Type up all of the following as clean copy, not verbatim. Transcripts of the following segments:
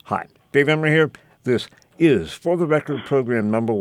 Hi, Dave Emory here. This is For the Record program number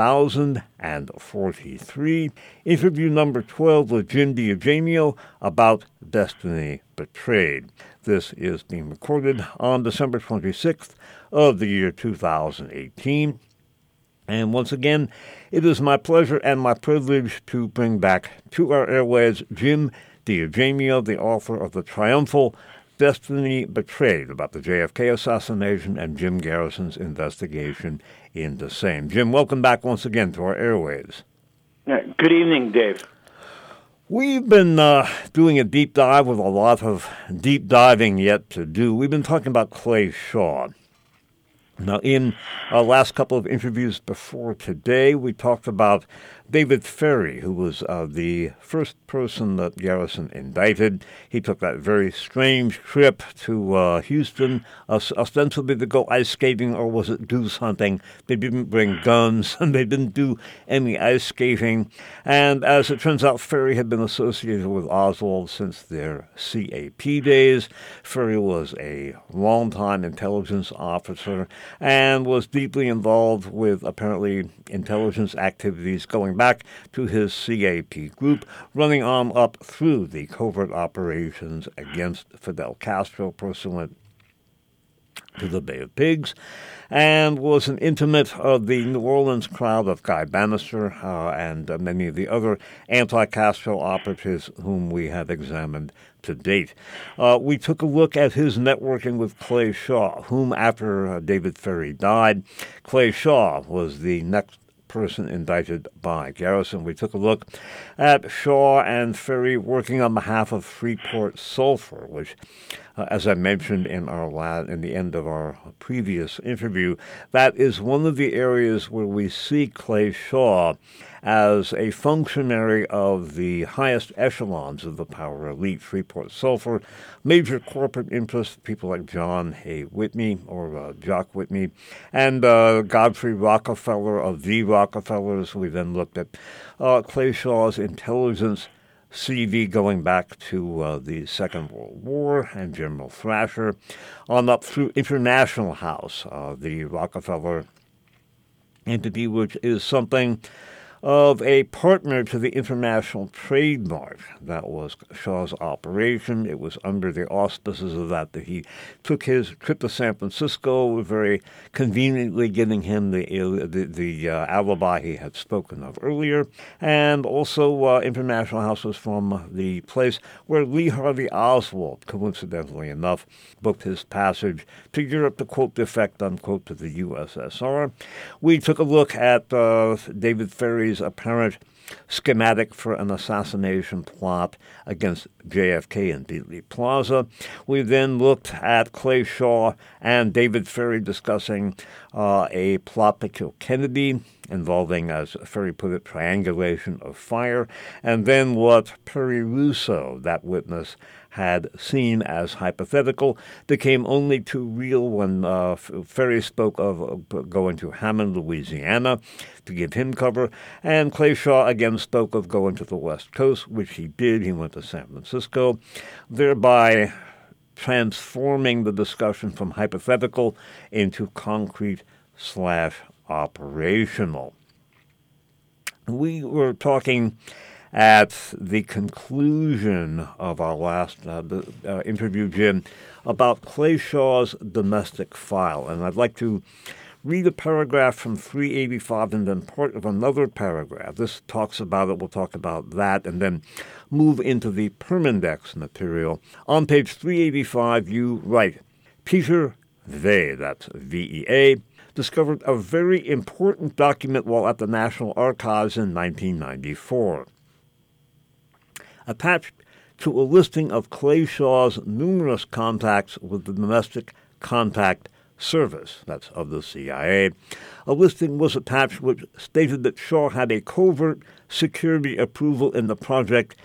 1043, interview number 12 with Jim DiEugenio about Destiny Betrayed. This is being recorded on December 26th of the year 2018. And once again, it is my pleasure and my privilege to bring back to our airwaves Jim DiEugenio, the author of the triumphal Destiny Betrayed, about the JFK assassination and Jim Garrison's investigation in the same. Jim, welcome back once again to our airwaves. Good evening, Dave. We've been doing a deep dive with a lot of deep diving yet to do. We've been talking about Clay Shaw. Now, in our last couple of interviews before today, we talked about David Ferrie, who was the first person that Garrison indicted. He took that very strange trip to Houston, ostensibly to go ice skating, or was it goose hunting? They didn't bring guns, and they didn't do any ice skating. And as it turns out, Ferrie had been associated with Oswald since their CAP days. Ferrie was a longtime intelligence officer and was deeply involved with, apparently, intelligence activities going back to his CAP group, running on up through the covert operations against Fidel Castro pursuant to the Bay of Pigs, and was an intimate of the New Orleans crowd of Guy Bannister and many of the other anti-Castro operatives whom we have examined to date. We took a look at his networking with Clay Shaw, whom after David Ferrie died, Clay Shaw was the next person indicted by Garrison. We took a look at Shaw and Ferrie working on behalf of Freeport Sulphur, which, as I mentioned in the end of our previous interview, that is one of the areas where we see Clay Shaw as a functionary of the highest echelons of the power elite. Freeport Sulphur, major corporate interests, people like John A. Whitney or Jock Whitney, and Godfrey Rockefeller of the Rockefellers. We then looked at Clay Shaw's intelligence CV going back to the Second World War and General Thrasher, on up through International House, the Rockefeller entity, which is something of a partner to the International Trade Mart. That was Shaw's operation. It was under the auspices of that he took his trip to San Francisco, very conveniently giving him the alibi he had spoken of earlier. And also International House was from the place where Lee Harvey Oswald, coincidentally enough, booked his passage to Europe to, quote, defect, unquote, to the USSR. We took a look at David Ferrie's apparent schematic for an assassination plot against JFK in Dealey Plaza. We then looked at Clay Shaw and David Ferrie discussing a plot to kill Kennedy, involving, as Ferrie put it, triangulation of fire, and then what Perry Russo, that witness, had seen as hypothetical became only too real when Ferrie spoke of going to Hammond, Louisiana, to give him cover, and Clay Shaw again spoke of going to the West Coast, which he did. He went to San Francisco, thereby transforming the discussion from hypothetical into concrete/operational. We were talking at the conclusion of our last interview, Jim, about Clay Shaw's domestic file. And I'd like to read a paragraph from 385 and then part of another paragraph. This talks about it. We'll talk about that and then move into the Permindex material. On page 385, you write, Peter Vea, that's V-E-A, discovered a very important document while at the National Archives in 1994. Attached to a listing of Clay Shaw's numerous contacts with the Domestic Contact Service, that's of the CIA, a listing was attached which stated that Shaw had a covert security approval in the project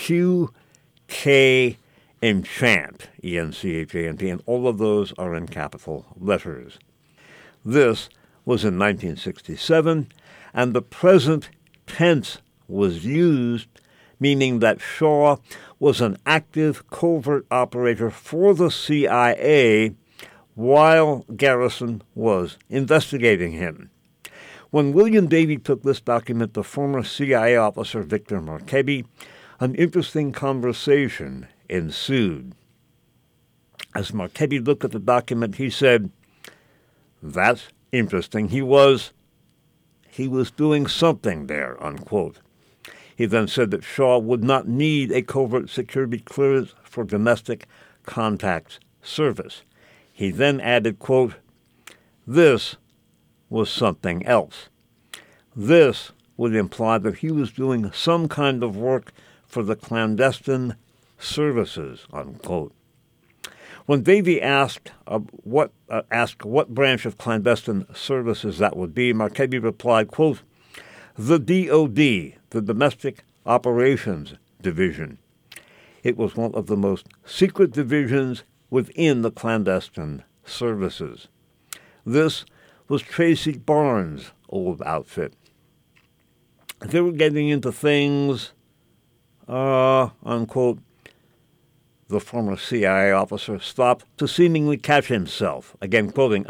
QK Enchant, E-N-C-H-A-N-T, and all of those are in capital letters. This was in 1967, and the present tense was used, meaning that Shaw was an active covert operator for the CIA while Garrison was investigating him. When William Davey took this document to former CIA officer Victor Marchetti, an interesting conversation ensued. As Marchetti looked at the document, he said, "That's interesting. He was doing something there," unquote. He then said that Shaw would not need a covert security clearance for domestic contacts service. He then added, quote, "This was something else. This would imply that he was doing some kind of work for the clandestine services," unquote. When Davey asked what branch of clandestine services that would be, Marchetti replied, quote, "The DOD, the Domestic Operations Division. It was one of the most secret divisions within the clandestine services. This was Tracy Barnes' old outfit. They were getting into things, unquote." The former CIA officer stopped to seemingly catch himself. Again, quoting,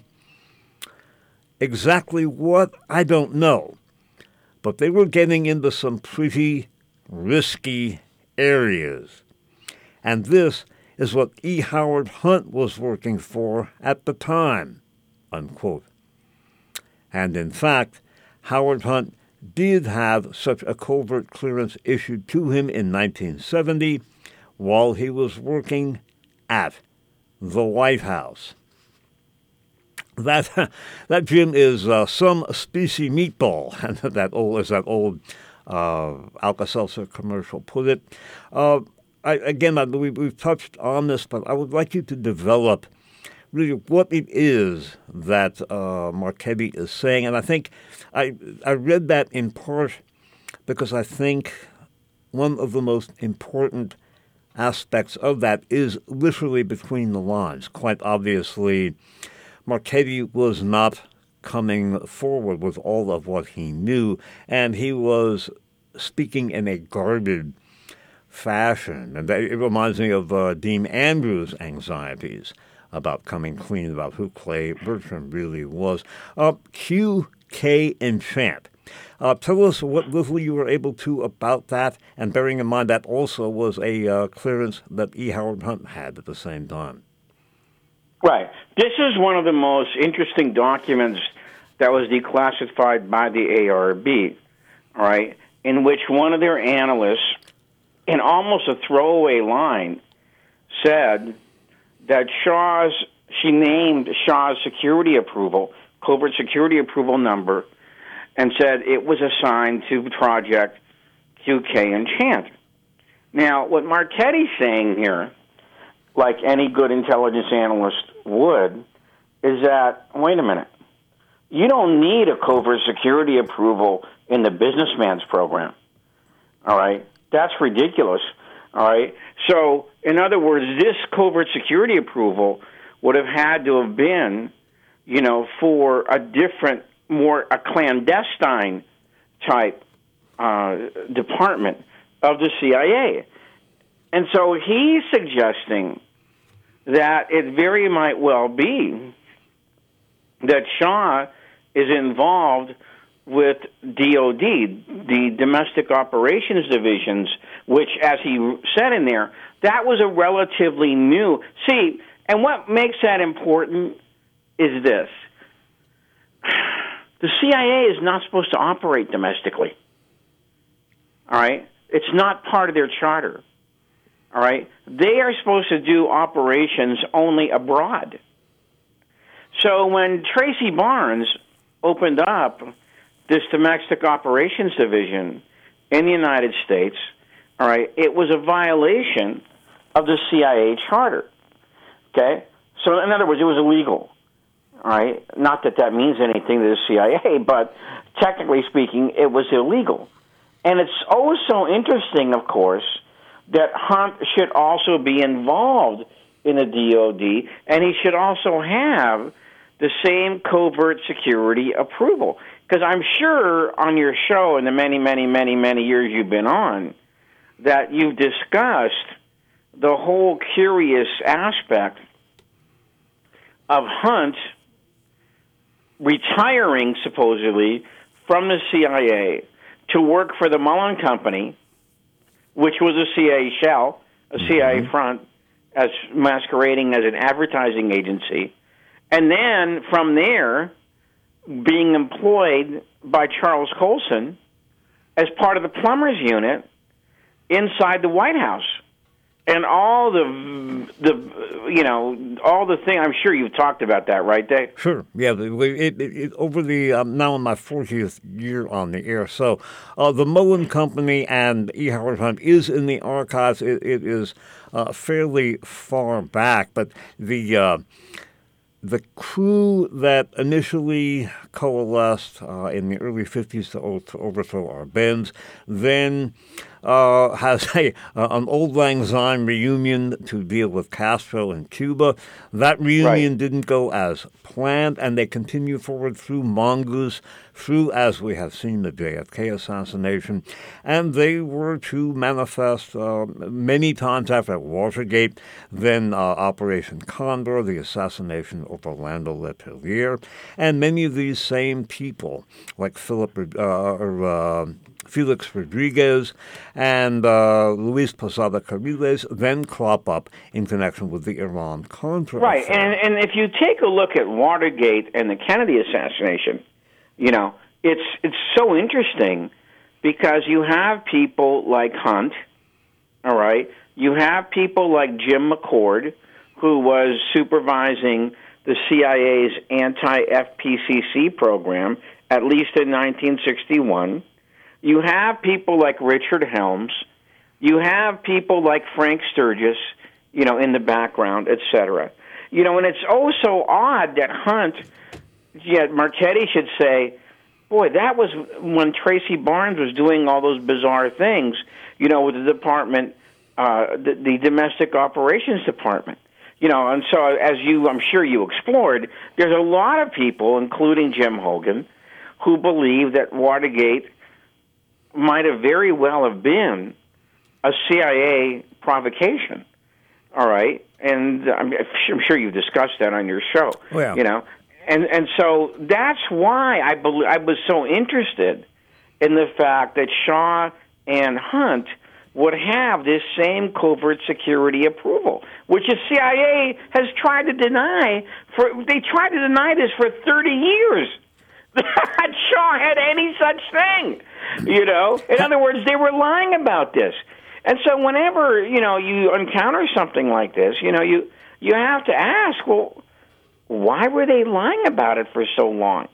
"Exactly what? I don't know. But they were getting into some pretty risky areas. And this is what E. Howard Hunt was working for at the time," unquote. And in fact, Howard Hunt did have such a covert clearance issued to him in 1970 while he was working at the White House. That Jim, is some species meatball, and that old Alka-Seltzer commercial put it. We've touched on this, but I would like you to develop really what it is that Marchetti is saying. And I think I read that in part because I think one of the most important aspects of that is literally between the lines. Quite obviously, Marchetti was not coming forward with all of what he knew, and he was speaking in a guarded fashion. And it reminds me of Dean Andrews' anxieties about coming clean about who Clay Bertram really was. Q.K. Enchant. Tell us what little you were able to about that, and bearing in mind that also was a clearance that E. Howard Hunt had at the same time. Right. This is one of the most interesting documents that was declassified by the ARB, all right, in which one of their analysts, in almost a throwaway line, said that she named Shaw's security approval, covert security approval number, and said it was assigned to Project QK Enchant. Now, what Marchetti's saying here, like any good intelligence analyst would, is that, wait a minute, you don't need a covert security approval in the businessman's program, all right? That's ridiculous, all right? So, in other words, this covert security approval would have had to have been, for a different, a clandestine type department of the CIA. And so he's suggesting that it very might well be that Shaw is involved with DOD, the Domestic Operations Divisions, which, as he said in there, that was a relatively new. See, and what makes that important is this. The CIA is not supposed to operate domestically. All right? It's not part of their charter. All right? They are supposed to do operations only abroad. So when Tracy Barnes opened up this Domestic Operations Division in the United States, all right, it was a violation of the CIA charter. Okay? So in other words, it was illegal. All right? Not that that means anything to the CIA, but technically speaking, it was illegal. And it's also interesting, of course, that Hunt should also be involved in the DOD, and he should also have the same covert security approval. Because I'm sure on your show in the many, many, many, many years you've been on, that you've discussed the whole curious aspect of Hunt retiring, supposedly, from the CIA to work for the Mullen Company, which was a CIA shell, a CIA front, as masquerading as an advertising agency, and then from there being employed by Charles Colson as part of the plumbers unit inside the White House. And all the thing. I'm sure you've talked about that, right, Dave? Sure. Yeah. Over the now in my 40th year on the air, so the Mullen Company and E. Howard Hunt is in the archives. It is fairly far back, but the crew that initially coalesced in the early 50s to overthrow Arbenz then has an Auld Lang Syne reunion to deal with Castro in Cuba. That reunion didn't go as planned, and they continue forward through Mongoose, through, as we have seen, the JFK assassination, and they were to manifest many times after Watergate, then Operation Condor, the assassination of Orlando Letelier, and many of these same people, like Felix Rodriguez and Luis Posada Carriles, then crop up in connection with the Iran-Contra Right, affair. and if you take a look at Watergate and the Kennedy assassination, it's so interesting because you have people like Hunt, all right? You have people like Jim McCord, who was supervising the CIA's anti-FPCC program, at least in 1961. You have people like Richard Helms. You have people like Frank Sturgis, in the background, et cetera. And it's so odd that Hunt, Marchetti should say, boy, that was when Tracy Barnes was doing all those bizarre things, with the department, the Domestic Operations Department. And so as I'm sure you explored, there's a lot of people, including Jim Hogan, who believe that Watergate might have very well have been a CIA provocation, all right? And I'm sure you've discussed that on your show, Oh, yeah. And so that's why I was so interested in the fact that Shaw and Hunt would have this same covert security approval, which the CIA has tried to deny. They tried to deny this for 30 years. That Shaw had any such thing, In other words, they were lying about this. And so whenever, you encounter something like this, you have to ask, well, why were they lying about it for so long?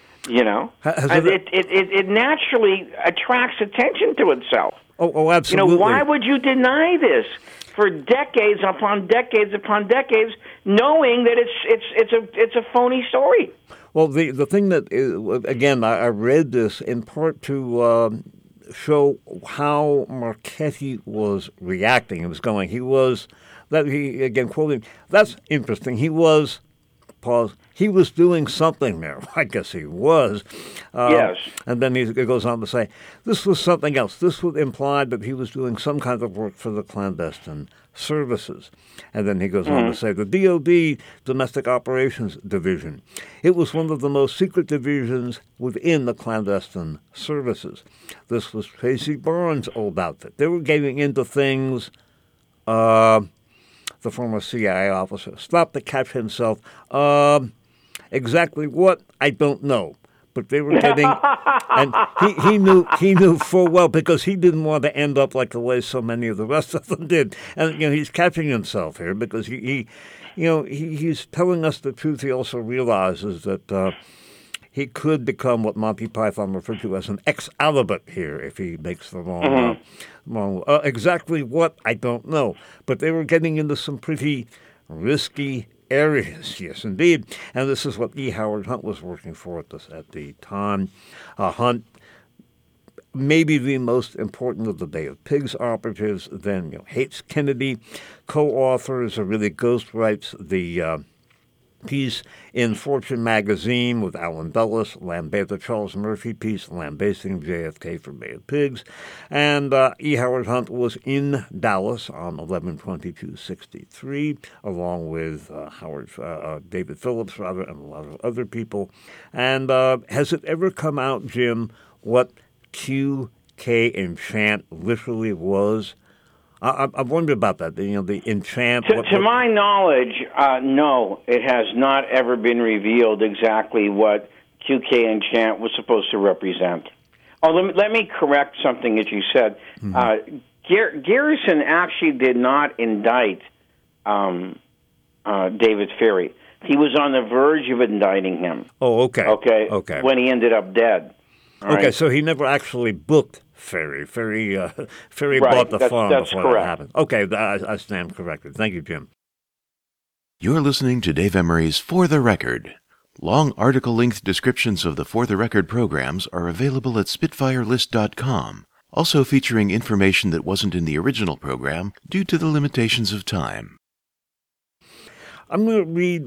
It naturally attracts attention to itself. Oh, absolutely. Why would you deny this for decades upon decades upon decades, knowing that it's a phony story? Well, the thing that again, I read this in part to show how Marchetti was reacting. It was going. He again quoting. That's interesting. He was. Pause. He was doing something there. I guess he was. Yes. And then he goes on to say, this was something else. This would imply that he was doing some kind of work for the clandestine services. And then he goes on to say, the DOD, Domestic Operations Division, it was one of the most secret divisions within the clandestine services. This was Tracy Barnes' old outfit. They were getting into things... the former CIA officer, stopped to catch himself. Exactly what, I don't know. But they were getting, and he knew full well, because he didn't want to end up like the way so many of the rest of them did. And he's catching himself here because he's telling us the truth. He also realizes that he could become what Monty Python referred to as an ex-alibut here if he makes the wrong. Exactly what, I don't know. But they were getting into some pretty risky areas, yes, indeed. And this is what E. Howard Hunt was working for at the time. Hunt, maybe the most important of the Bay of Pigs operatives, then hates Kennedy, co-authors or really ghostwrites the piece in Fortune magazine with Alan Dulles, the Charles Murphy piece lambasting JFK for Bay of Pigs, and E. Howard Hunt was in Dallas on 11/22/63, along with David Phillips, and a lot of other people. And has it ever come out, Jim, what QK Enchant literally was? I wonder about that. The enchant. To my knowledge, no, it has not ever been revealed exactly what QK Enchant was supposed to represent. Oh, let me correct something that you said. Mm-hmm. Garrison actually did not indict David Ferrie. He was on the verge of indicting him. Oh, okay. Okay. When he ended up dead. All right. So he never actually booked Ferrie. Ferrie bought the farm before correct. That happened. Okay, I stand corrected. Thank you, Jim. You're listening to Dave Emery's For the Record. Long article-length descriptions of the For the Record programs are available at SpitfireList.com, also featuring information that wasn't in the original program due to the limitations of time. I'm going to read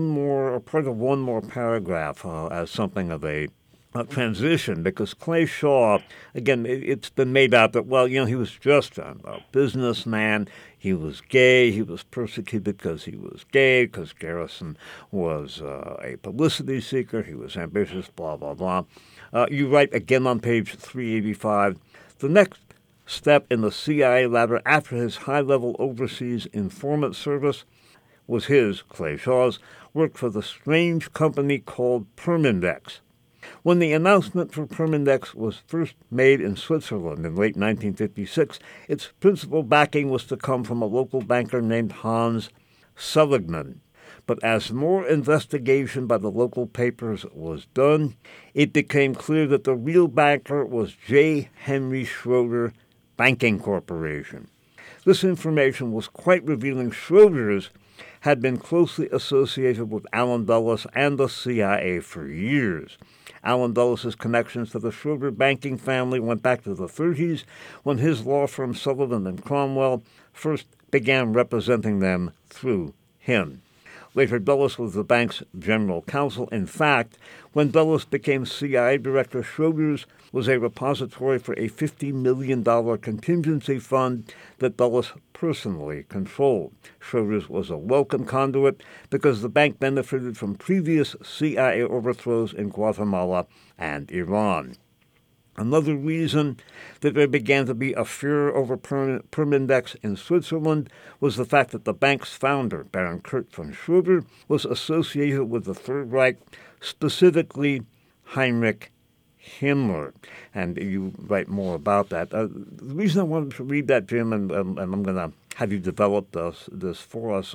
part of one more paragraph as something of a transition, because Clay Shaw, again, it's been made out that, he was just a businessman. He was gay. He was persecuted because he was gay, because Garrison was a publicity seeker. He was ambitious, blah, blah, blah. You write again on page 385, the next step in the CIA ladder after his high-level overseas informant service was Clay Shaw's, work for the strange company called Permindex. When the announcement for Permindex was first made in Switzerland in late 1956, its principal backing was to come from a local banker named Hans Seligman. But as more investigation by the local papers was done, it became clear that the real banker was J. Henry Schroeder Banking Corporation. This information was quite revealing. Schroeder's had been closely associated with Alan Dulles and the CIA for years. Alan Dulles' connections to the Schroeder banking family went back to the 30s, when his law firm Sullivan and Cromwell first began representing them through him. Later, Dulles was the bank's general counsel. In fact, when Dulles became CIA director, Schroeder's was a repository for a $50 million contingency fund that Dulles personally controlled. Schroeder's was a welcome conduit because the bank benefited from previous CIA overthrows in Guatemala and Iran. Another reason that there began to be a fear over Permindex in Switzerland was the fact that the bank's founder, Baron Kurt von Schroeder, was associated with the Third Reich, specifically Heinrich Himmler. And you write more about that. The reason I wanted to read that, Jim, and I'm going to have you develop this for us,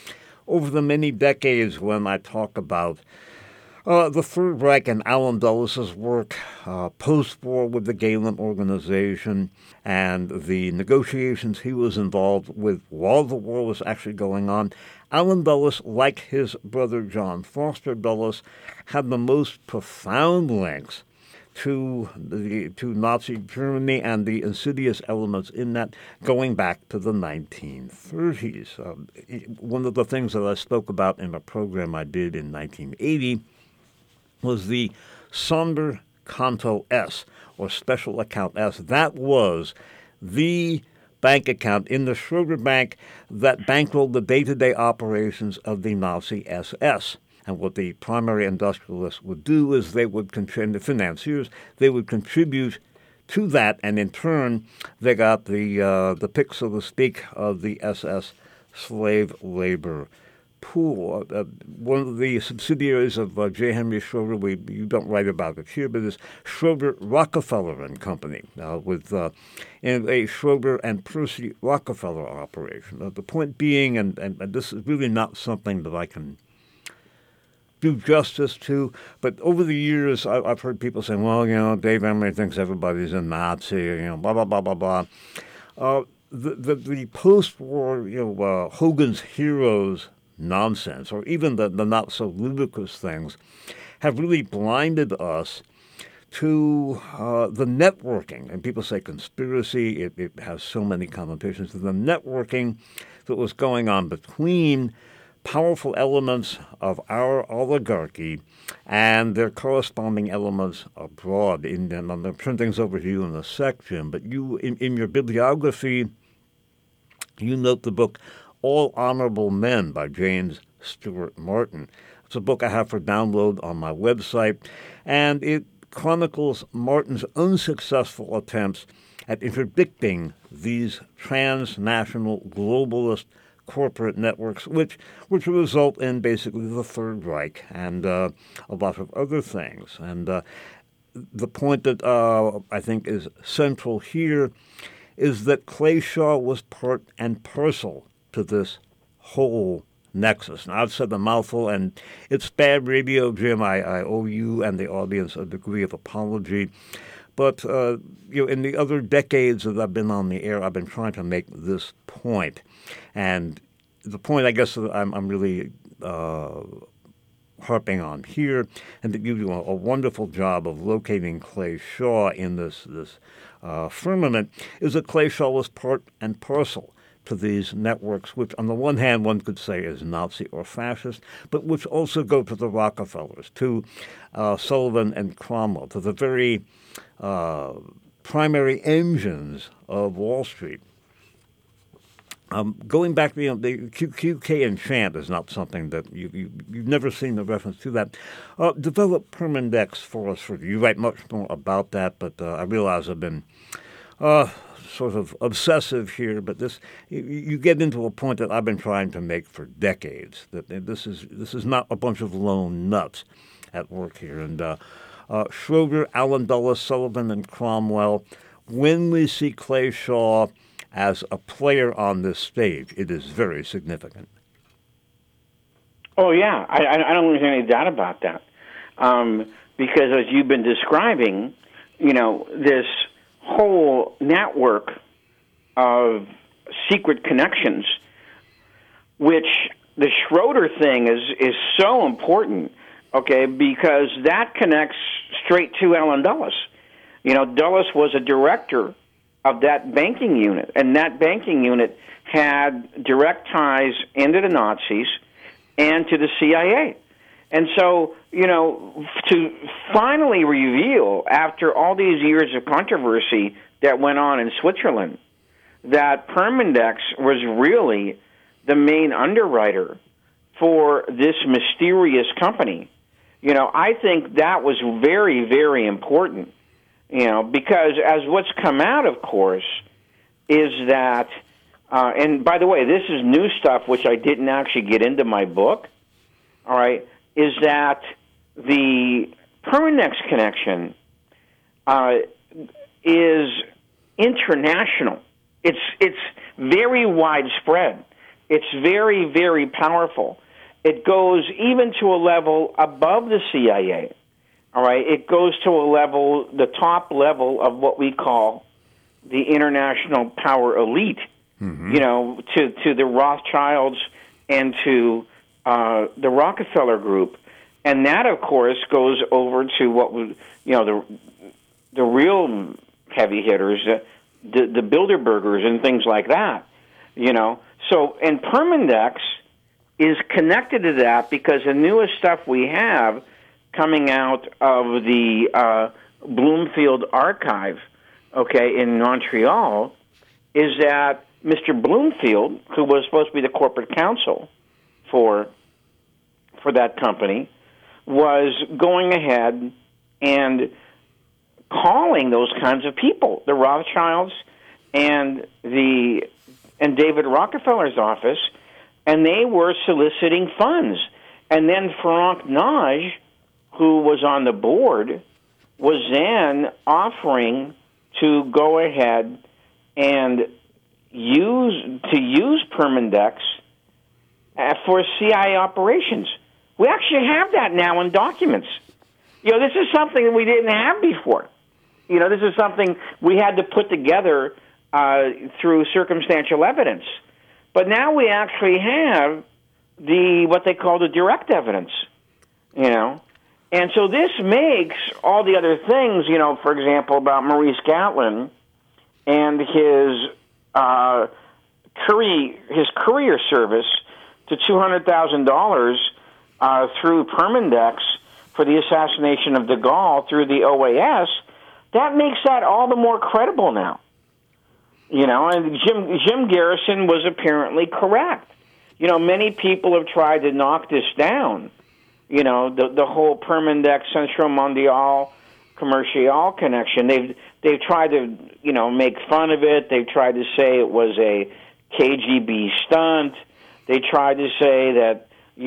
over the many decades when I talk about the Third Reich and Alan Dulles' work post-war with the Galen Organization and the negotiations he was involved with while the war was actually going on, Alan Dulles, like his brother John Foster Dulles, had the most profound links to Nazi Germany and the insidious elements in that going back to the 1930s. One of the things that I spoke about in a program I did in 1980 was the Sonderkonto S, or Special Account S. That was the bank account in the Schroeder Bank that bankrolled the day-to-day operations of the Nazi SS. And what the primary industrialists would do is they would contribute, the financiers, they would contribute to that, and in turn, they got the pick, so to speak, of the SS slave labor pool. One of the subsidiaries of J. Henry Schroeder, you don't write about it here, but is Schroeder Rockefeller and Company, with a Schroeder and Percy Rockefeller operation. The point being, and this is really not something that I can do justice to, but over the years, I've heard people saying, well, Dave Emery thinks everybody's a Nazi, blah, blah, blah, blah, blah. The post-war, Hogan's Heroes nonsense, or even the not-so-ludicrous things, have really blinded us to the networking. And people say conspiracy, it has so many connotations. The networking that was going on between powerful elements of our oligarchy and their corresponding elements abroad. And I'm going to turn things over to you in a section, but you, in your bibliography, you note the book All Honorable Men by James Stewart Martin. It's a book I have for download on my website, and it chronicles Martin's unsuccessful attempts at interdicting these transnational globalist corporate networks, which result in basically the Third Reich and a lot of other things. And the point that I think is central here is that Clay Shaw was part and parcel to this whole nexus. Now, I've said a mouthful, and it's bad radio, Jim. I owe you and the audience a degree of apology. But in the other decades that I've been on the air, I've been trying to make this point. And the point, I guess, that I'm really harping on here, and that you do a wonderful job of locating Clay Shaw in this firmament, is that Clay Shaw was part and parcel to these networks, which on the one hand one could say is Nazi or fascist, but which also go to the Rockefellers, to Sullivan and Cromwell, to the very primary engines of Wall Street. Going back, the QK enchant is not something that you've never seen the reference to that. Develop Permindex for us. You write much more about that, but I realize I've been sort of obsessive here. But this, you get into a point that I've been trying to make for decades. That this is not a bunch of lone nuts at work here. And Schroeder, Allen Dulles, Sullivan, and Cromwell. When we see Clay Shaw as a player on this stage, it is very significant. Oh, yeah. I don't think there's any doubt about that. Because as you've been describing, this whole network of secret connections, which the Schroeder thing is so important, okay, because that connects straight to Allen Dulles. Dulles was a director of that banking unit, and that banking unit had direct ties into the Nazis and to the CIA. And so, to finally reveal, after all these years of controversy that went on in Switzerland, that Permindex was really the main underwriter for this mysterious company, I think that was very, very important. Because as what's come out, of course, is that, and by the way, this is new stuff which I didn't actually get into my book, all right, is that the Permindex connection is international. It's very widespread. It's very, very powerful. It goes even to a level above the CIA. All right, it goes to a level, the top level of what we call the international power elite, to the Rothschilds and to the Rockefeller Group. And that, of course, goes over to what was, the real heavy hitters, the Bilderbergers and things like that, So, and Permindex is connected to that because the newest stuff we have coming out of the Bloomfield archive, in Montreal, is that Mr. Bloomfield, who was supposed to be the corporate counsel for that company, was going ahead and calling those kinds of people, the Rothschilds and David Rockefeller's office, and they were soliciting funds. And then Franck Nage, who was on the board, was then offering to go ahead and use Permindex for CIA operations. We actually have that now in documents. This is something that we didn't have before. This is something we had to put together through circumstantial evidence. But now we actually have what they call the direct evidence, And so this makes all the other things, for example, about Maurice Gatlin and his courier service to $200,000 through Permindex for the assassination of de Gaulle through the OAS, that makes that all the more credible now. And Jim Garrison was apparently correct. Many people have tried to knock this down. The whole Permindex Centro Mondial Commercial connection. They've tried to make fun of it. They've tried to say it was a KGB stunt. They tried to say that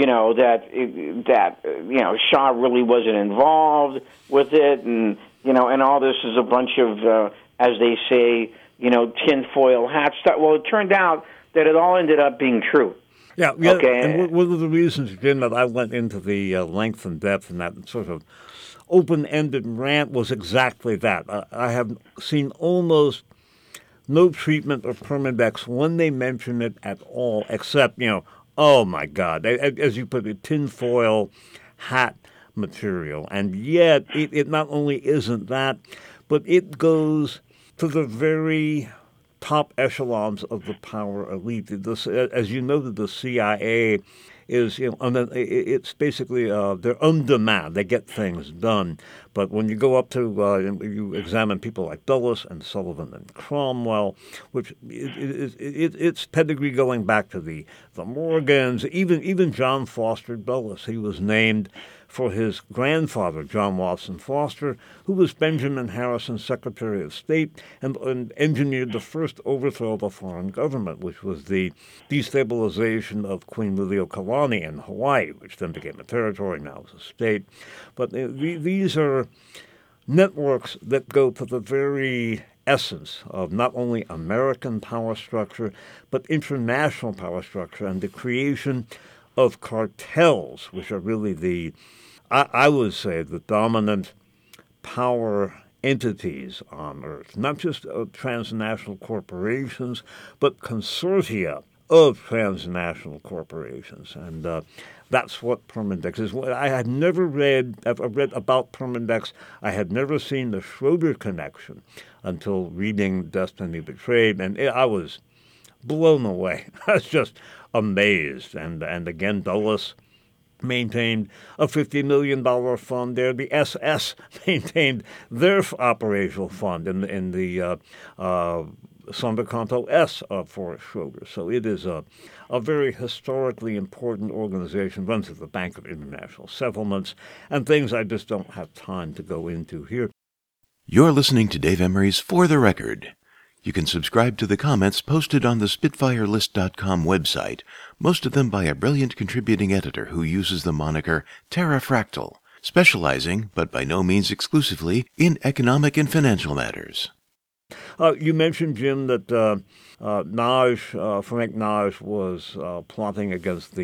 Shah really wasn't involved with it, and all this is a bunch of as they say, tinfoil hat stuff. Well, it turned out that it all ended up being true. Yeah. Okay. And one of the reasons, Jim, that I went into the length and depth and that sort of open-ended rant was exactly that. I have seen almost no treatment of Permindex when they mention it at all, except, oh my God, as you put it, tinfoil hat material. And yet, it not only isn't that, but it goes to the very top echelons of the power elite. As you know, the CIA is, it's basically they're on demand. They get things done. But when you go up to, you examine people like Dulles and Sullivan and Cromwell, which it's pedigree going back to the Morgans, even John Foster Dulles. He was named for his grandfather, John Watson Foster, who was Benjamin Harrison's Secretary of State and engineered the first overthrow of a foreign government, which was the destabilization of Queen Liliuokalani in Hawaii, which then became a territory, now is a state. But these are networks that go to the very essence of not only American power structure, but international power structure and the creation of cartels, which are really I would say, the dominant power entities on Earth, not just transnational corporations, but consortia of transnational corporations. And that's what Permindex is. I had never read about Permindex. I had never seen the Schroeder connection until reading Destiny Betrayed, and I was blown away. I was just amazed. And again, Dulles maintained a $50 million fund there. The SS maintained their operational fund in the Sonderkonto S for Schroeder. So it is a very historically important organization, runs at the Bank of International Settlements, and things I just don't have time to go into here. You're listening to Dave Emery's For the Record. You can subscribe to the comments posted on the SpitfireList.com website, most of them by a brilliant contributing editor who uses the moniker Terrafractal, specializing, but by no means exclusively, in economic and financial matters. You mentioned, Jim, that Frank Nage was plotting against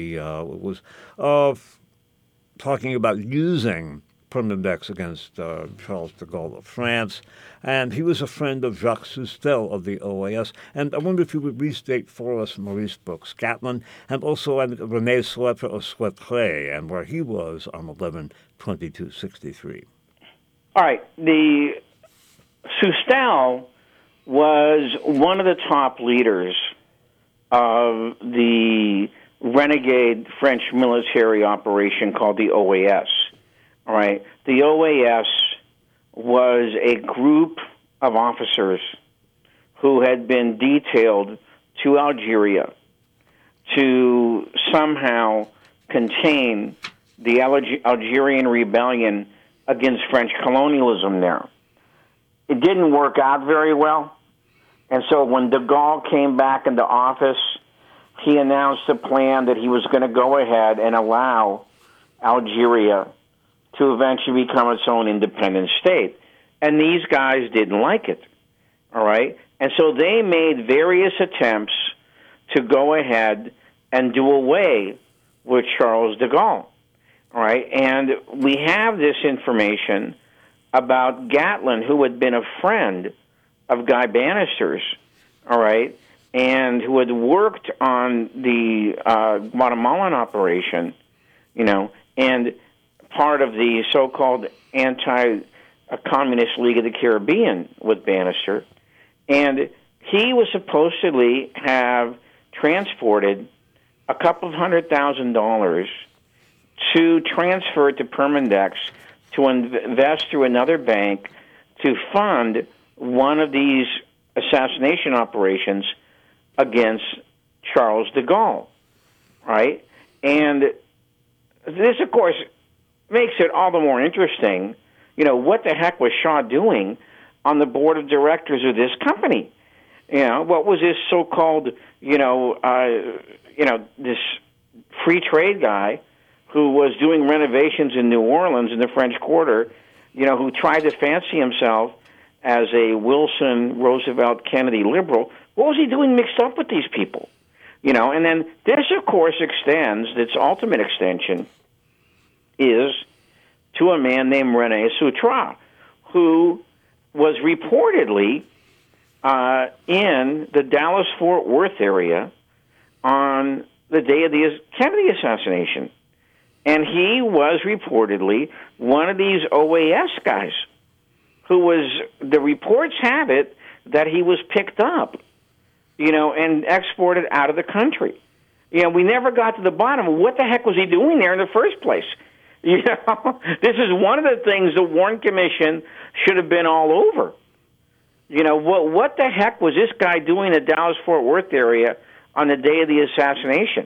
talking about using Permindex against Charles de Gaulle of France, and he was a friend of Jacques Soustelle of the OAS. And I wonder if you would restate for us Maurice Brooks Gatlin, and also René Soetre of Soetre, and where he was on 11/22/63. All right. The Soustelle was one of the top leaders of the renegade French military operation called the OAS. All right. The OAS was a group of officers who had been detailed to Algeria to somehow contain the Algerian rebellion against French colonialism there. It didn't work out very well. And so when de Gaulle came back into office, he announced a plan that he was going to go ahead and allow Algeria to eventually become its own independent state. And these guys didn't like it, all right? And so they made various attempts to go ahead and do away with Charles de Gaulle, all right? And we have this information about Gatlin, who had been a friend of Guy Bannister's, all right, and who had worked on the Guatemalan operation, and part of the so-called anti-communist League of the Caribbean with Bannister. And he was supposedly have transported a couple of $100,000 to transfer to Permindex to invest through another bank to fund one of these assassination operations against Charles de Gaulle, right? And this, of course, makes it all the more interesting. You know, what the heck was Shaw doing on the board of directors of this company? You know, what was this so-called, this free trade guy who was doing renovations in New Orleans in the French Quarter, who tried to fancy himself as a Wilson, Roosevelt, Kennedy liberal? What was he doing mixed up with these people? And then this, of course, extends, its ultimate extension is to a man named Rene Soutra, who was reportedly in the Dallas-Fort Worth area on the day of the Kennedy assassination. And he was reportedly one of these OAS guys who was, the reports have it that he was picked up, and exported out of the country. We never got to the bottom of what the heck was he doing there in the first place. This is one of the things the Warren Commission should have been all over. What the heck was this guy doing in the Dallas-Fort Worth area on the day of the assassination?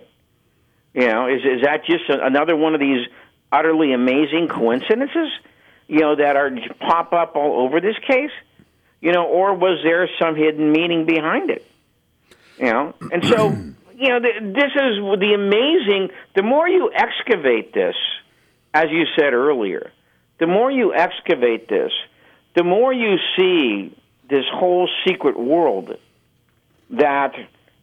Is that just another one of these utterly amazing coincidences, that pop up all over this case? Or was there some hidden meaning behind it? And so, this is the amazing, the more you excavate this, as you said earlier, the more you excavate this, the more you see this whole secret world that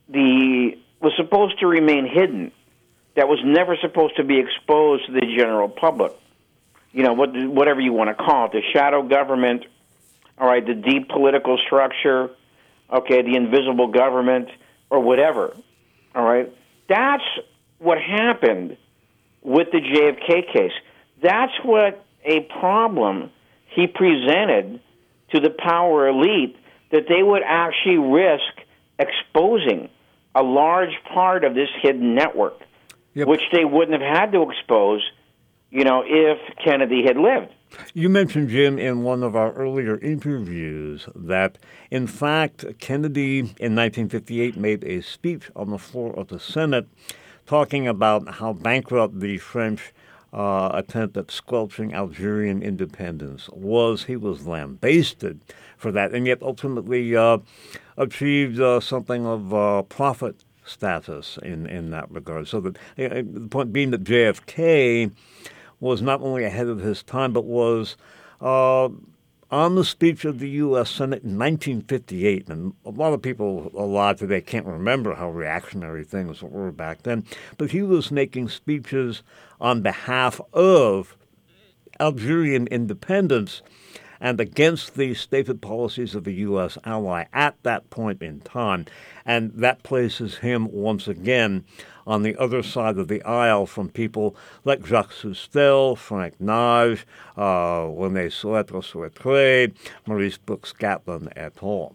was supposed to remain hidden, that was never supposed to be exposed to the general public. Whatever you want to call it, the shadow government, all right, the deep political structure, okay, the invisible government, or whatever, all right? That's what happened with the JFK case. That's what a problem he presented to the power elite, that they would actually risk exposing a large part of this hidden network, which they wouldn't have had to expose, if Kennedy had lived. You mentioned, Jim, in one of our earlier interviews that, in fact, Kennedy in 1958 made a speech on the floor of the Senate talking about how bankrupt the French attempt at squelching Algerian independence was. He was lambasted for that, and yet ultimately achieved something of profit status in that regard. So that the point being that JFK was not only ahead of his time, but was on the speech of the U.S. Senate in 1958. And a lot of people alive today can't remember how reactionary things were back then. But he was making speeches on behalf of Algerian independence and against the stated policies of the U.S. ally at that point in time. And that places him once again on the other side of the aisle from people like Jacques Soustelle, Frank Nage, René Souetre, Maurice Brooks-Gatlin et al.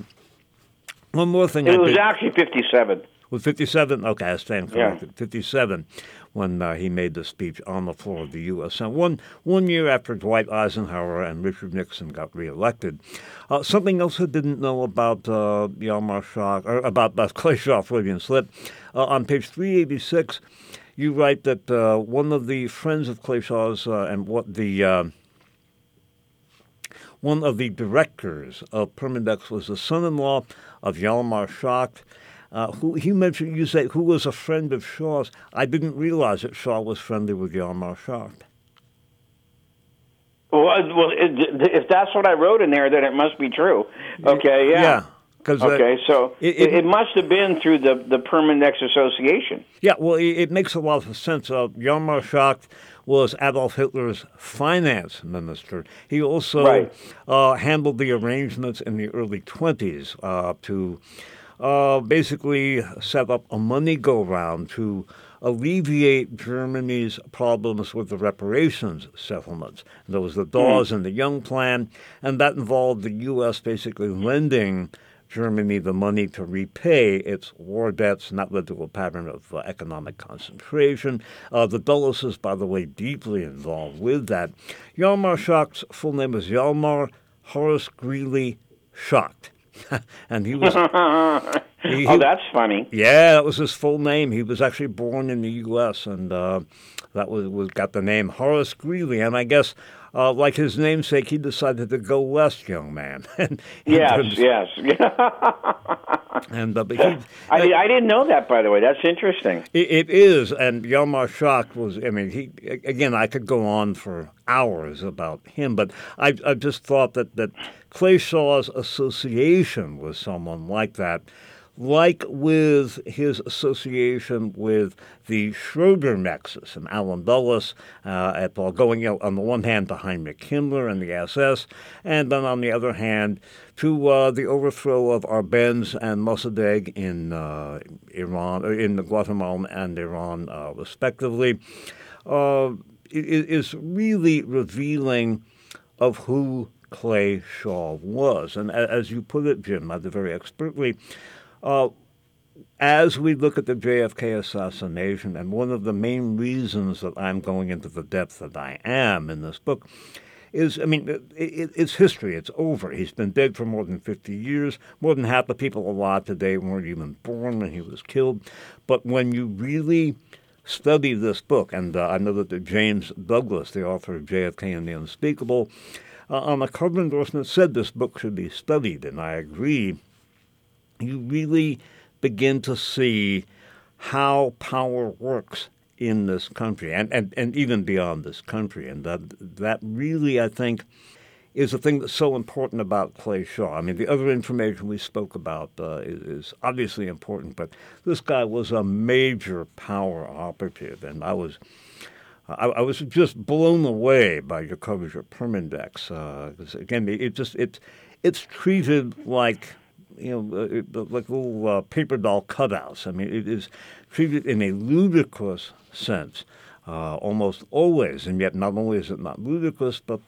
One more thing. It was actually 57. Was 57? Okay, I stand corrected. Yeah. 57 when he made the speech on the floor of the U.S. Senate. One year after Dwight Eisenhower and Richard Nixon got reelected. Something else I didn't know about Hjalmar Schacht, or about Clay Shaw Freudian slip. On page 386, you write that one of the friends of Clay Shaw's and what the one of the directors of Permindex was the son-in-law of Hjalmar Schacht, who he mentioned, you say, who was a friend of Shaw's. I didn't realize that Shaw was friendly with Hjalmar Schacht. Well, if that's what I wrote in there, then it must be true. Okay, yeah. So it must have been through the Permindex Association. Yeah, well, it makes a lot of sense. Hjalmar Schacht was Adolf Hitler's finance minister. He also handled the arrangements in the early 1920s to basically set up a money go-round to alleviate Germany's problems with the reparations settlements. There was the Dawes and the Young Plan, and that involved the U.S. basically lending Germany the money to repay its war debts, and that led to a pattern of economic concentration. The Dulles, by the way, deeply involved with that. Hjalmar Schacht's full name was Hjalmar Horace Greeley Schacht. And he was... Oh, that's funny. Yeah, that was his full name. He was actually born in the U.S., and that was got the name Horace Greeley. And I guess, like his namesake, he decided to go west, young man. Yes. And but I didn't know that, by the way. That's interesting. It is, and Hjalmar Schacht was. I mean, he again. I could go on for hours about him, but I just thought that Clay Shaw's association with someone like that, like with his association with the Schroeder Nexus and Allen Dulles, going on the one hand to Heinrich Himmler and the SS, and then on the other hand to the overthrow of Arbenz and Mossadegh in Iran, in Guatemala and Iran, respectively, is really revealing of who Clay Shaw was. And as you put it, Jim, very expertly, as we look at the JFK assassination, and one of the main reasons that I'm going into the depth that I am in this book is, I mean, it's history. It's over. He's been dead for more than 50 years. More than half the people alive today weren't even born when he was killed. But when you really study this book, and I know that James Douglas, the author of JFK and the Unspeakable, on a cover endorsement said this book should be studied, and I agree. You really begin to see how power works in this country and even beyond this country. And that really, I think, is the thing that's so important about Clay Shaw. I mean, the other information we spoke about is obviously important, but this guy was a major power operative, and I was just blown away by your coverage of Permindex. 'Cause again, it's treated like, like little paper doll cutouts. I mean, it is treated in a ludicrous sense, almost always. And yet, not only is it not ludicrous, but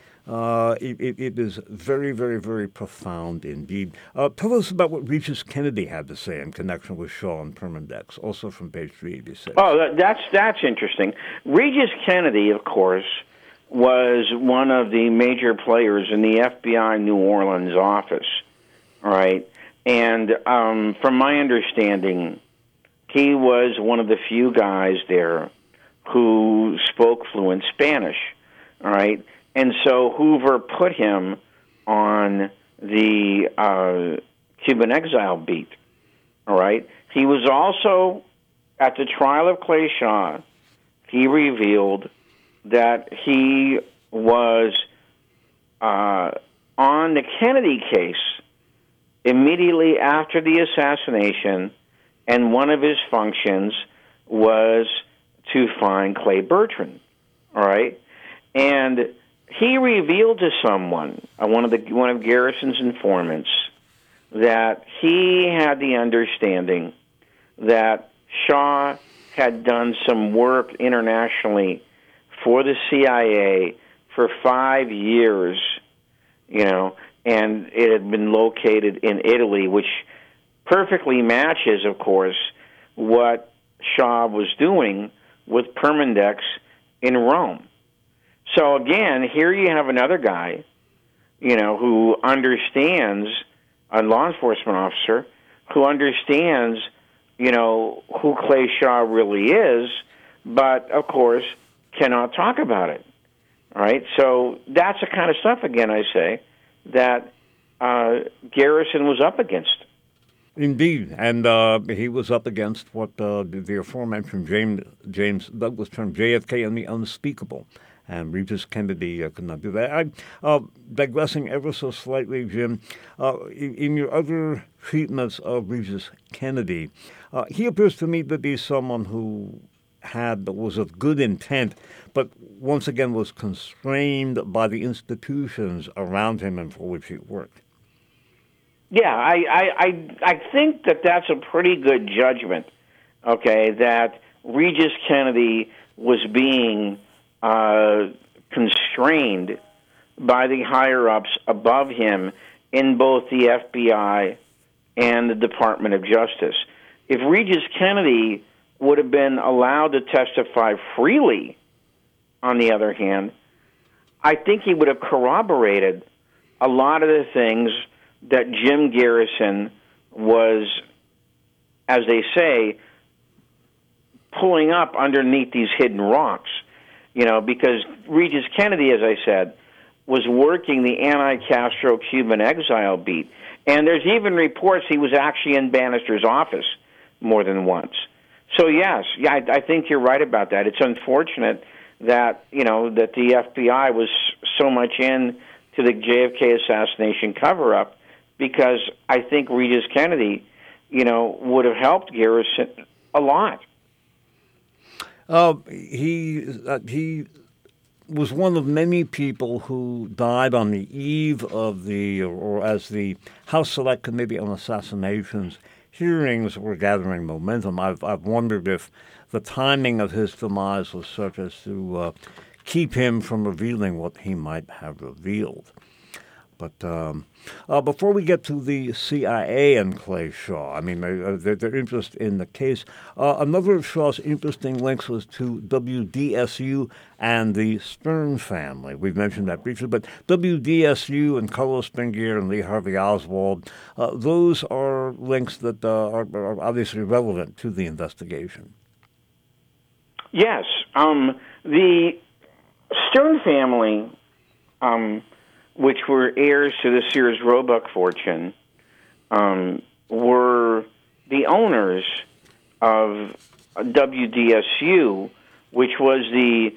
it is very, very, very profound indeed. Tell us about what Regis Kennedy had to say in connection with Shaw and Permindex, also from page 386. Oh, that's interesting. Regis Kennedy, of course, was one of the major players in the FBI New Orleans office. All right, and from my understanding, he was one of the few guys there who spoke fluent Spanish. All right, and so Hoover put him on the Cuban exile beat. All right, he was also at the trial of Clay Shaw. He revealed that he was on the Kennedy case immediately after the assassination, and one of his functions was to find Clay Bertrand. All right, and he revealed to someone, one of Garrison's informants, that he had the understanding that Shaw had done some work internationally for the CIA for 5 years, and it had been located in Italy, which perfectly matches, of course, what Shaw was doing with Permindex in Rome. So again, here you have another guy, who understands, a law enforcement officer, who understands, who Clay Shaw really is, but, of course, cannot talk about it. All right? So that's the kind of stuff, again, I say, that Garrison was up against. Indeed, and he was up against what the aforementioned James Douglas termed JFK and the Unspeakable, and Regis Kennedy could not do that. I'm digressing ever so slightly, Jim. In your other treatments of Regis Kennedy, he appears to me to be someone who was of good intent, but once again was constrained by the institutions around him and for which he worked. Yeah, I think that's a pretty good judgment, okay, that Regis Kennedy was being constrained by the higher-ups above him in both the FBI and the Department of Justice. If Regis Kennedy would have been allowed to testify freely, on the other hand, I think he would have corroborated a lot of the things that Jim Garrison was, as they say, pulling up underneath these hidden rocks. Because Regis Kennedy, as I said, was working the anti-Castro Cuban exile beat. And there's even reports he was actually in Bannister's office more than once. So, yes, I think you're right about that. It's unfortunate that, that the FBI was so much in to the JFK assassination cover-up, because I think Regis Kennedy, would have helped Garrison a lot. He was one of many people who died on the eve of or as the House Select Committee on Assassinations hearings were gathering momentum. I've wondered if the timing of his demise was such as to keep him from revealing what he might have revealed. But before we get to the CIA and Clay Shaw, their interest in the case, another of Shaw's interesting links was to WDSU and the Stern family. We've mentioned that briefly, but WDSU and Carlos Benguier and Lee Harvey Oswald, those are links that are obviously relevant to the investigation. Yes. The Stern family, which were heirs to the Sears Roebuck fortune, were the owners of WDSU, which was the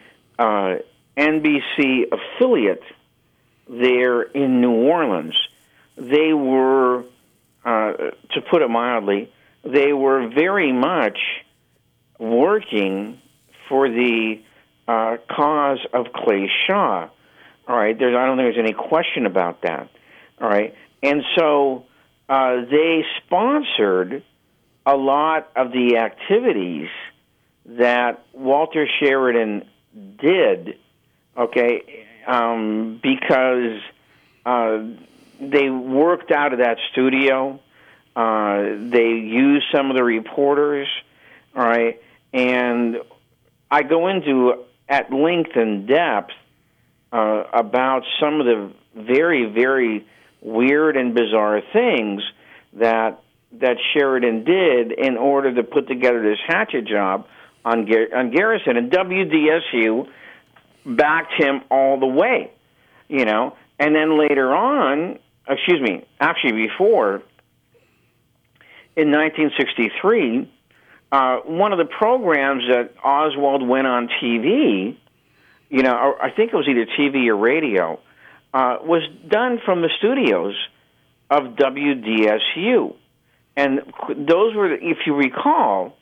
NBC affiliate there in New Orleans. They were, to put it mildly, they were very much working for the cause of Clay Shaw. All right, I don't think there's any question about that. All right, and so they sponsored a lot of the activities that Walter Sheridan did. Okay, because they worked out of that studio. They used some of the reporters. All right, and I go into at length and depth about some of the very, very weird and bizarre things that Sheridan did in order to put together this hatchet job on Garrison. And WDSU backed him all the way, And then later on, before, in 1963, one of the programs that Oswald went on TV, I think it was either TV or radio, was done from the studios of WDSU. And those were, if you recall,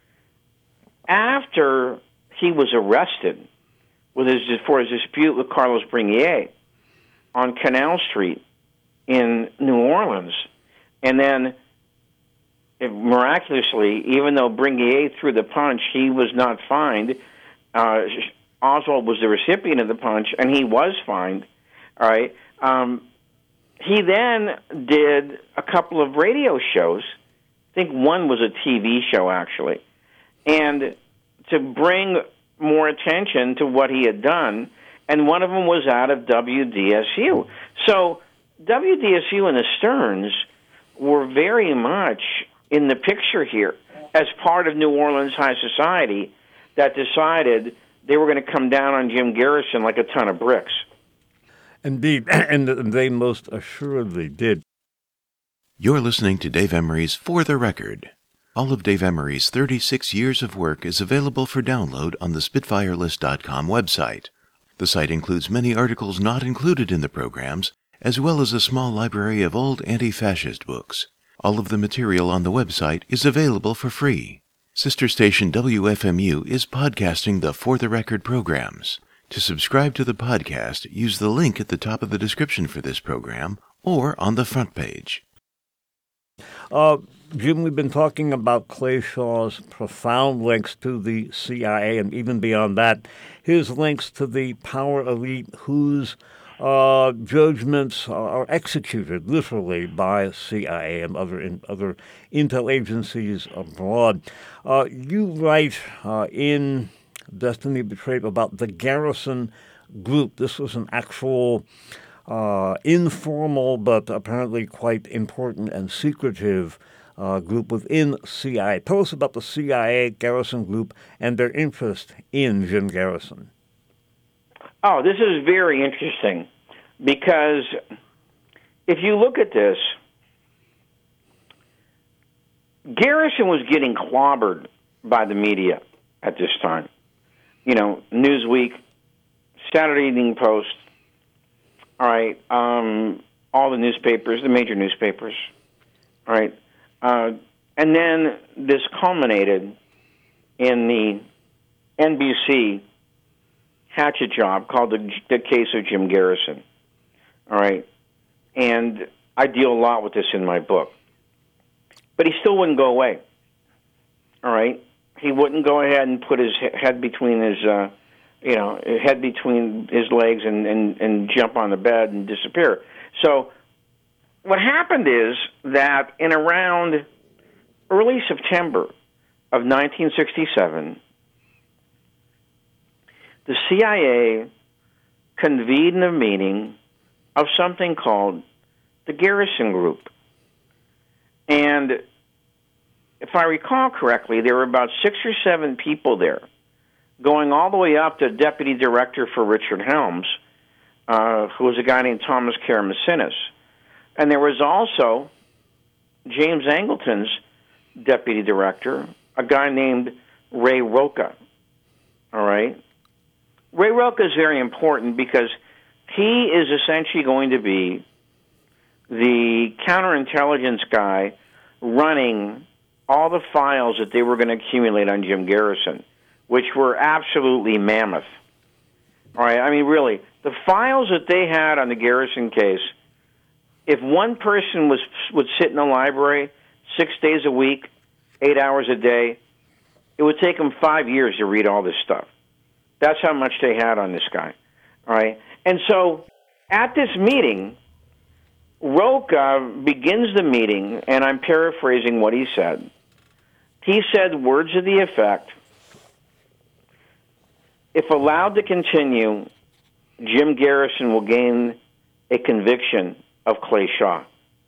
after he was arrested for his dispute with Carlos Benguier on Canal Street in New Orleans, and then miraculously, even though Benguier threw the punch, he was not fined. Oswald was the recipient of the punch, and he was fined. All right. He then did a couple of radio shows. I think one was a TV show, actually, and to bring more attention to what he had done, and one of them was out of WDSU. So WDSU and the Sterns were very much in the picture here as part of New Orleans high society that decided they were going to come down on Jim Garrison like a ton of bricks. Indeed, and they most assuredly did. You're listening to Dave Emery's For the Record. All of Dave Emery's 36 years of work is available for download on the SpitfireList.com website. The site includes many articles not included in the programs, as well as a small library of old anti-fascist books. All of the material on the website is available for free. Sister station WFMU is podcasting the For the Record programs. To subscribe to the podcast, use the link at the top of the description for this program or on the front page. Jim, we've been talking about Clay Shaw's profound links to the CIA, and even beyond that, his links to the power elite whose judgments are executed literally by CIA and other intel agencies abroad. You write in Destiny Betrayed about the Garrison Group. This was an actual informal but apparently quite important and secretive group within CIA. Tell us about the CIA Garrison Group and their interest in Jim Garrison. Oh, this is very interesting because if you look at this, Garrison was getting clobbered by the media at this time. You know, Newsweek, Saturday Evening Post, all right, all the newspapers, the major newspapers, all right. And then this culminated in the NBC hatchet job called the case of Jim Garrison, all right. And I deal a lot with this in my book. But he still wouldn't go away, all right. He wouldn't go ahead and put his head between his head between his legs and jump on the bed and disappear. So what happened is that in around early September of 1967, the CIA convened a meeting of something called the Garrison Group. And if I recall correctly, there were about 6 or 7 people there, going all the way up to Deputy Director for Richard Helms, who was a guy named Thomas Karamessinis. And there was also James Angleton's Deputy Director, a guy named Ray Rocha. All right? Ray Rocha is very important because he is essentially going to be the counterintelligence guy running all the files that they were going to accumulate on Jim Garrison, which were absolutely mammoth. All right, I mean, really, the files that they had on the Garrison case, if one person would sit in the library 6 days a week, 8 hours a day, it would take them 5 years to read all this stuff. That's how much they had on this guy. All right, and so at this meeting, Rocha begins the meeting, and I'm paraphrasing what he said. He said words to the effect, if allowed to continue, Jim Garrison will gain a conviction of Clay Shaw.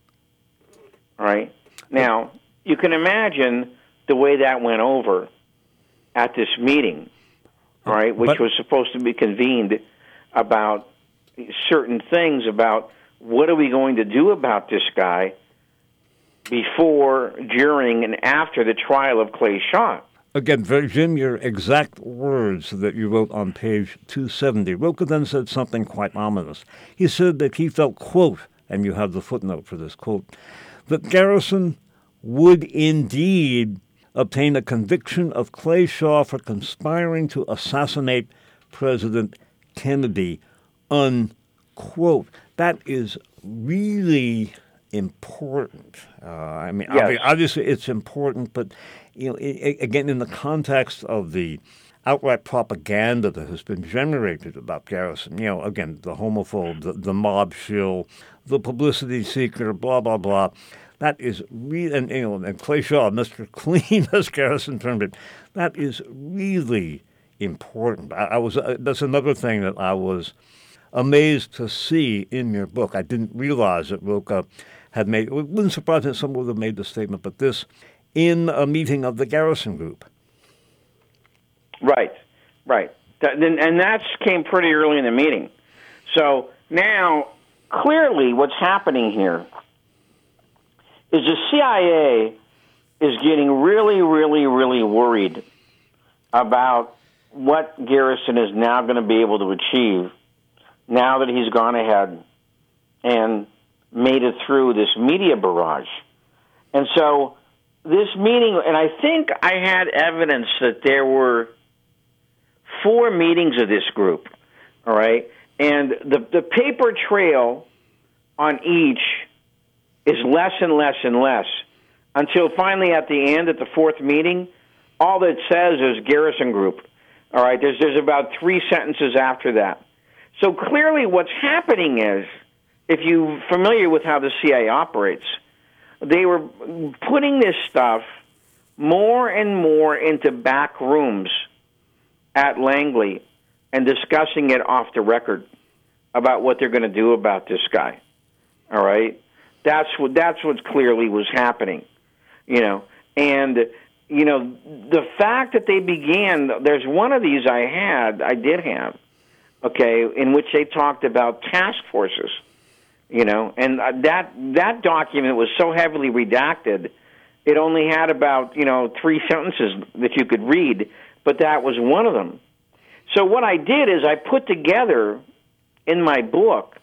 All right? Now, you can imagine the way that went over at this meeting, all right, which was supposed to be convened about certain things about what are we going to do about this guy before, during, and after the trial of Clay Shaw. Again, Jim, your exact words that you wrote on page 270. Rocha then said something quite ominous. He said that he felt, quote, and you have the footnote for this, quote, that Garrison would indeed obtain a conviction of Clay Shaw for conspiring to assassinate President Kennedy, unquote. That is really important. Yes. Obviously it's important, but again, in the context of the outright propaganda that has been generated about Garrison, again, the homophobe, the mob shill, the publicity seeker, blah blah blah. That is really, and Clay Shaw, Mr. Clean, as Garrison termed it, that is really important. That's another thing that I was amazed to see in your book. I didn't realize that Rocha had made, it wouldn't surprise me if someone would have made the statement, but this in a meeting of the Garrison Group. Right. And that came pretty early in the meeting. So now, clearly what's happening here is the CIA is getting really, really, really worried about what Garrison is now going to be able to achieve now that he's gone ahead and made it through this media barrage. And so this meeting, and I think I had evidence that there were 4 meetings of this group, all right? And the paper trail on each is less and less and less until finally at the end, at the 4th meeting, all that says is Garrison Group, all right? There's about 3 sentences after that. So clearly what's happening is, if you're familiar with how the CIA operates, they were putting this stuff more and more into back rooms at Langley and discussing it off the record about what they're going to do about this guy. All right? That's what clearly was happening. And the fact that they began, there's one of these I did have, okay, in which they talked about task forces, and that document was so heavily redacted, it only had about, 3 sentences that you could read, but that was one of them. So what I did is I put together in my book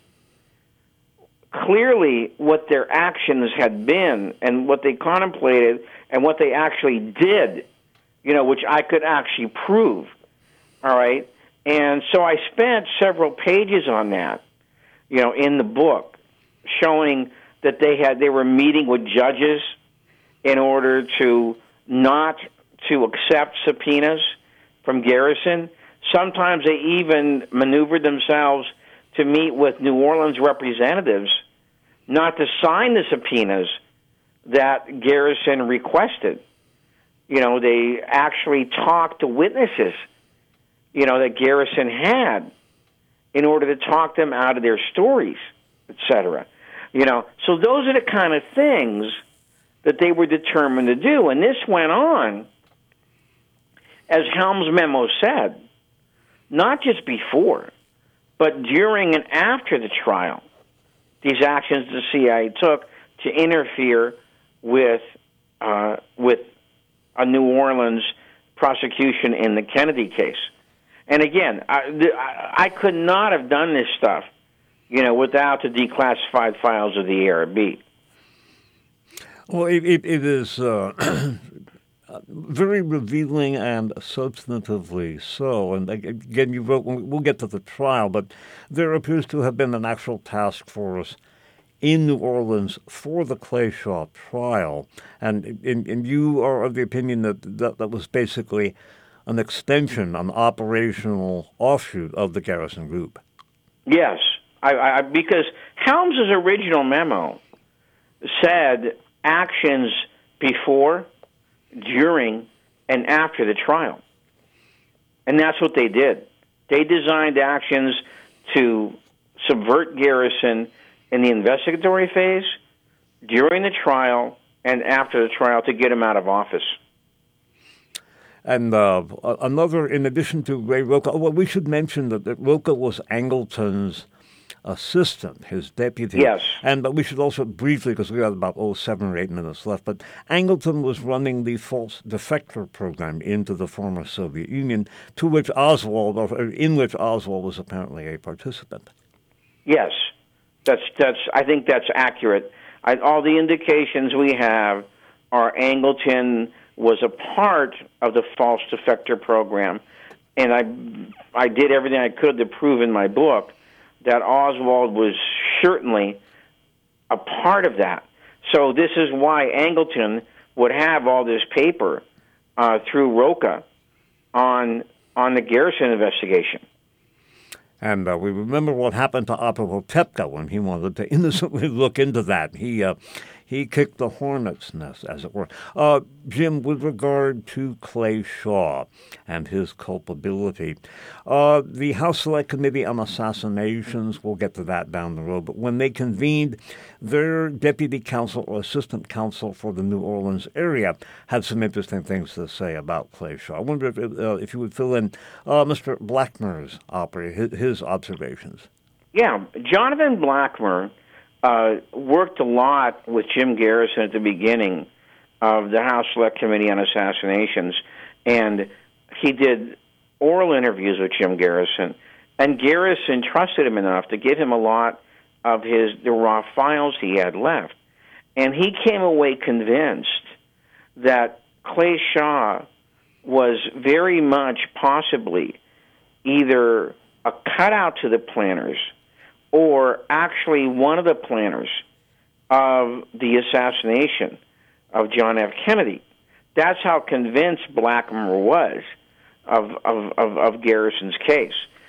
clearly what their actions had been and what they contemplated and what they actually did, which I could actually prove, all right? And so I spent several pages on that, in the book, showing that they were meeting with judges in order to not to accept subpoenas from Garrison. Sometimes they even maneuvered themselves to meet with New Orleans representatives not to sign the subpoenas that Garrison requested. They actually talked to witnesses, that Garrison had in order to talk them out of their stories, etc. So those are the kind of things that they were determined to do. And this went on, as Helms' memo said, not just before, but during and after the trial. These actions the CIA took to interfere with a New Orleans prosecution in the Kennedy case. And again, I could not have done this stuff, without the declassified files of the ARB. Well, it is very revealing and substantively so. And again, you wrote, we'll get to the trial, but there appears to have been an actual task force in New Orleans for the Clay Shaw trial. And you are of the opinion that was basically an extension, an operational offshoot of the Garrison Group. Yes, because Helms' original memo said actions before, during, and after the trial. And that's what they did. They designed actions to subvert Garrison in the investigatory phase, during the trial, and after the trial to get him out of office. And another, in addition to Ray Rocha, well, we should mention that Rocha was Angleton's assistant, his deputy. Yes. But we should also briefly, because we have about 7 or 8 minutes left, but Angleton was running the false defector program into the former Soviet Union, in which Oswald was apparently a participant. Yes, I think that's accurate. All the indications we have are Angleton was a part of the false defector program, and I did everything I could to prove in my book that Oswald was certainly a part of that. So this is why Angleton would have all this paper through Rocha on the Garrison investigation. And we remember what happened to Otto Otepka when he wanted to innocently look into that. He kicked the hornet's nest, as it were. Jim, with regard to Clay Shaw and his culpability, the House Select Committee on Assassinations, we'll get to that down the road, but when they convened, their deputy counsel or assistant counsel for the New Orleans area had some interesting things to say about Clay Shaw. I wonder if you would fill in Mr. Blackmer's his observations. Yeah, Jonathan Blackmer worked a lot with Jim Garrison at the beginning of the House Select Committee on Assassinations, and he did oral interviews with Jim Garrison, and Garrison trusted him enough to give him a lot of the raw files he had left. And he came away convinced that Clay Shaw was very much possibly either a cutout to the planners or actually one of the planners of the assassination of John F. Kennedy. That's how convinced Blackmer was of Garrison's case.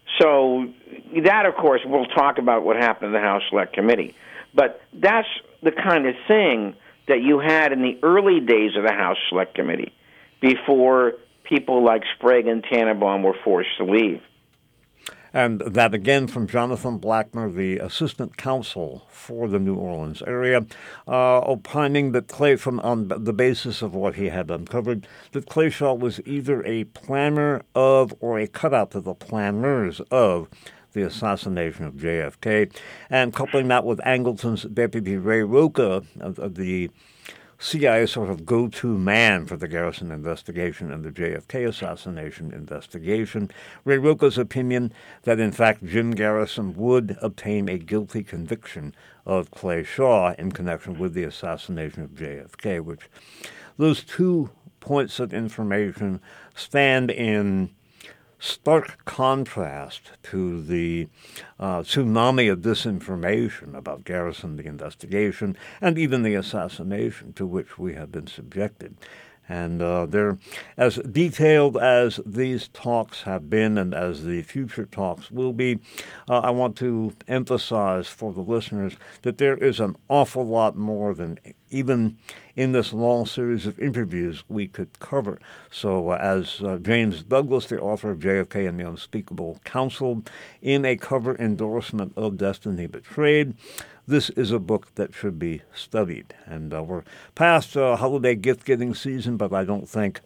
So that, of course, we'll talk about what happened in the House Select Committee. But that's the kind of thing that you had in the early days of the House Select Committee before people like Sprague and Tannenbaum were forced to leave. And that again from Jonathan Blackmer, the assistant counsel for the New Orleans area, opining that on the basis of what he had uncovered, that Clay Shaw was either a planner of or a cutout to the planners of the assassination of JFK, and coupling that with Angleton's deputy Ray Rocha, the CIA sort of go-to man for the Garrison investigation and the JFK assassination investigation. Ray Rocha's opinion that, in fact, Jim Garrison would obtain a guilty conviction of Clay Shaw in connection with the assassination of JFK, which those 2 points of information stand in stark contrast to the tsunami of disinformation about Garrison, the investigation, and even the assassination to which we have been subjected. And they're as detailed as these talks have been and as the future talks will be. I want to emphasize for the listeners that there is an awful lot more than even in this long series of interviews we could cover. So as James Douglas, the author of JFK and the Unspeakable Counsel, in a cover endorsement of Destiny Betrayed, this is a book that should be studied. And we're past holiday gift-giving season, but I don't think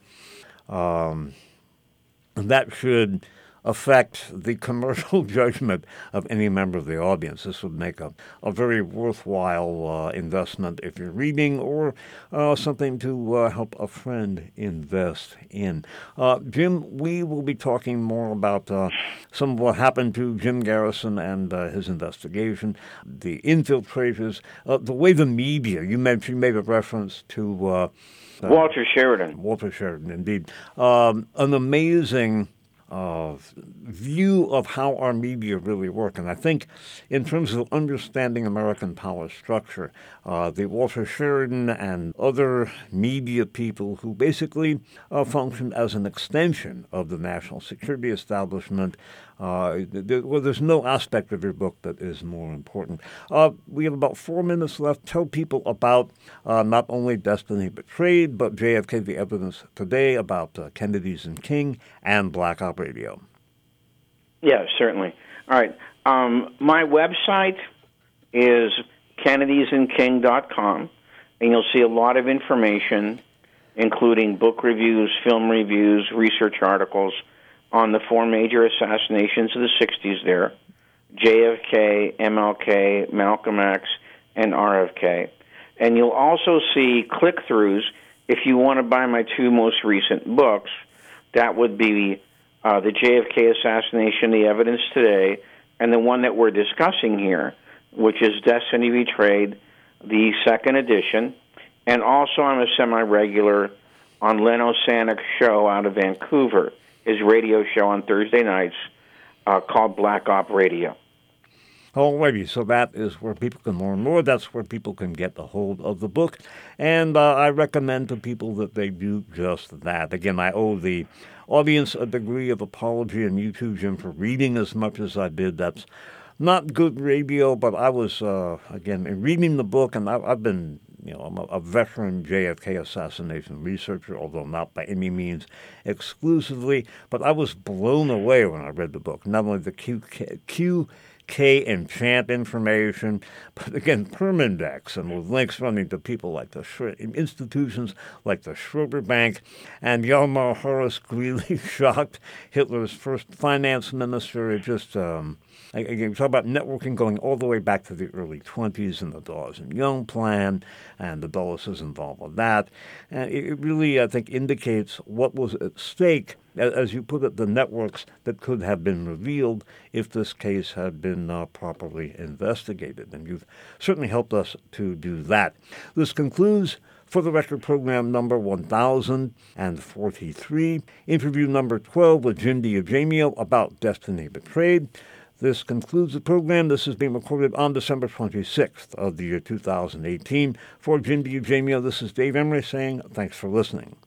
that should affect the commercial judgment of any member of the audience. This would make a very worthwhile investment if you're reading or something to help a friend invest in. Jim, we will be talking more about some of what happened to Jim Garrison and his investigation, the infiltrators, the way the media, you made a reference to Walter Sheridan. Walter Sheridan, indeed. An amazing view of how our media really work. And I think in terms of understanding American power structure, the Walter Sheridan and other media people who basically functioned as an extension of the national security establishment, there's no aspect of your book that is more important. We have about 4 minutes left. Tell people about not only Destiny Betrayed, but JFK, the Evidence Today, about Kennedys and King, and Black Op Radio. Yeah, certainly. All right. My website is kennedysandking.com, and you'll see a lot of information, including book reviews, film reviews, research articles on the 4 major assassinations of the 60s there, JFK, MLK, Malcolm X, and RFK. And you'll also see click-throughs if you want to buy my 2 most recent books. That would be the JFK assassination, The Evidence Today, and the one that we're discussing here, which is Destiny Betrayed, the 2nd edition. And also I'm a semi-regular on Leno Sanek's show out of Vancouver, his radio show on Thursday nights called Black Op Radio. Alrighty, so that is where people can learn more. That's where people can get a hold of the book. And I recommend to people that they do just that. Again, I owe the audience a degree of apology on YouTube, Jim, for reading as much as I did. That's not good radio, but I was, again, reading the book, and I've been, I'm a veteran JFK assassination researcher, although not by any means exclusively, but I was blown away when I read the book. Not only the QK and Champ information, but again, Permindex, and with links running to people like institutions like the Schroeder Bank, and Hjalmar Horace Greeley shocked Hitler's first finance minister. It just, again, talk about networking going all the way back to the early 20s and the Dawes and Young plan, and the Dulles involved with that. And it really, I think, indicates what was at stake, as you put it, the networks that could have been revealed if this case had been properly investigated. And you've certainly helped us to do that. This concludes For the Record program number 1043, interview number 12 with Jim DiEugenido about Destiny Betrayed. This concludes the program. This is being recorded on December 26th of the year 2018. For Jim DiEugenido, this is Dave Emery saying thanks for listening.